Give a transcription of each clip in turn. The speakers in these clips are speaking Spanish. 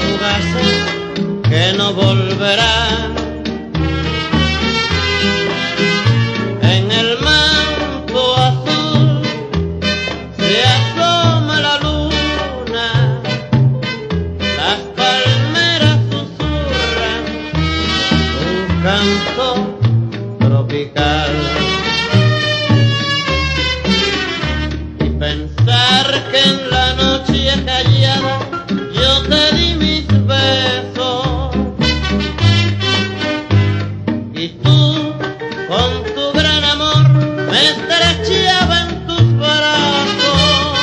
fugaces que no volverán. En el manto azul se asoma la luna, las palmeras susurran un canto tropical. Y pensar que en la noche callada yo te di mis besos y tú con tu gran amor me estrechaba en tus brazos.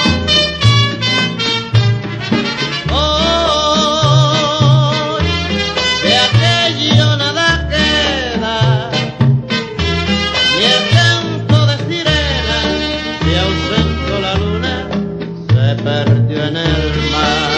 Hoy de aquello nada queda, ni el canto de sirena se ausentó, la luna se perdió en el mar.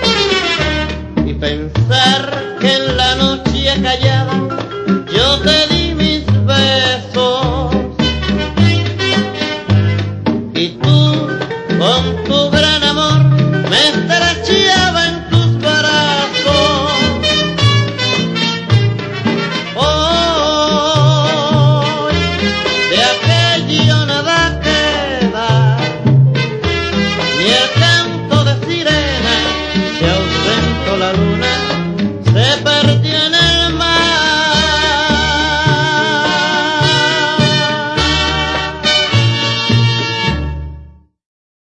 Pensar que en la noche callada yo te